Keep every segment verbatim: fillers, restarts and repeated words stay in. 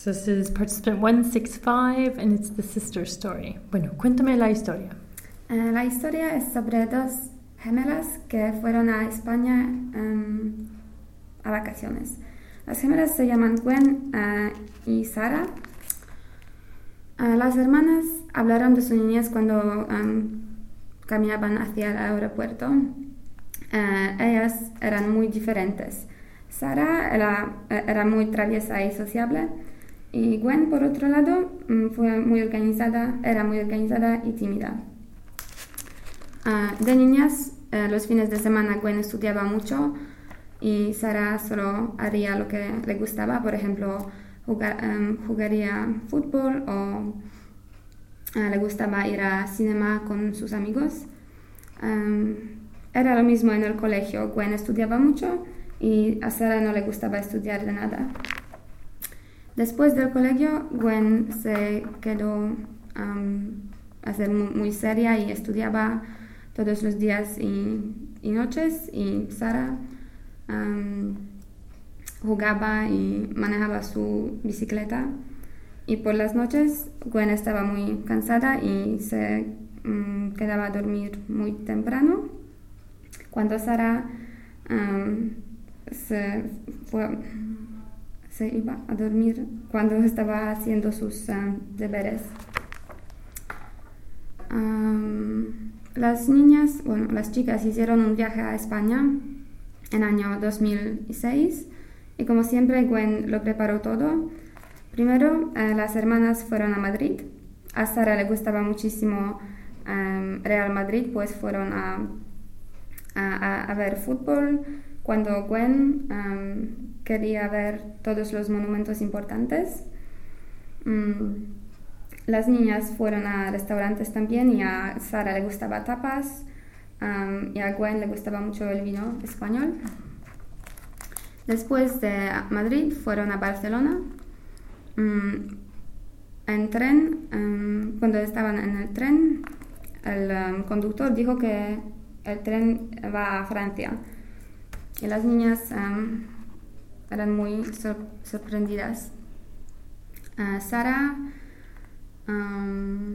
So this is participant one six five and it's the sister story. Bueno, cuéntame la historia. Uh, la historia es sobre dos gemelas que fueron a España um, a vacaciones. Las gemelas se llaman Gwen uh, y Sara. Uh, las hermanas hablaron de su niñez cuando um, caminaban hacia el aeropuerto. Uh, ellas eran muy diferentes. Sara era, era muy traviesa y sociable. Y Gwen, por otro lado, fue muy organizada, era muy organizada y tímida. Uh, de niñas, uh, los fines de semana Gwen estudiaba mucho y Sara solo haría lo que le gustaba, por ejemplo, jugar, um, jugaría fútbol o uh, le gustaba ir a cinema con sus amigos. Um, era lo mismo en el colegio, Gwen estudiaba mucho y a Sara no le gustaba estudiar de nada. Después del colegio, Gwen se quedó um, a ser muy, muy seria y estudiaba todos los días y, y noches, y Sara um, jugaba y manejaba su bicicleta, y por las noches Gwen estaba muy cansada y se um, quedaba a dormir muy temprano. Cuando Sara um, se fue... se iba a dormir cuando estaba haciendo sus um, deberes. Um, las niñas, bueno, las chicas hicieron un viaje a España en el año dos mil seis y como siempre Gwen lo preparó todo. Primero, uh, las hermanas fueron a Madrid. A Sara le gustaba muchísimo um, Real Madrid, pues fueron a, a, a ver fútbol. Cuando Gwen um, quería ver todos los monumentos importantes. Um, las niñas fueron a restaurantes también, y a Sara le gustaba tapas um, y a Gwen le gustaba mucho el vino español. Después de Madrid fueron a Barcelona um, en tren. Um, cuando estaban en el tren, el um, conductor dijo que el tren va a Francia. Y las niñas um, eran muy sor- sorprendidas. Uh, Sara um,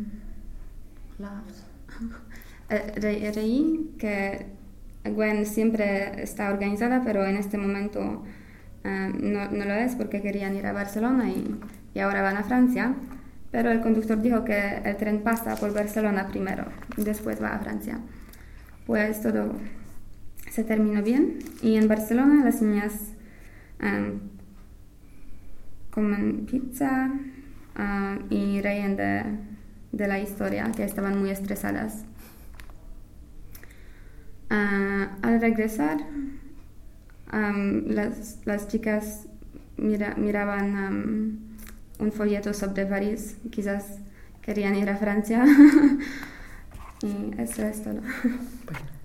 re- reí que Gwen siempre está organizada, pero en este momento um, no, no lo es, porque querían ir a Barcelona y, y ahora van a Francia. Pero el conductor dijo que el tren pasa por Barcelona primero y después va a Francia. Pues todo se terminó bien, y en Barcelona las niñas um, comen pizza uh, y reían de, de la historia, que estaban muy estresadas. Uh, al regresar, um, las, las chicas mira, miraban um, un folleto sobre París, quizás querían ir a Francia. Y eso es todo. Bueno.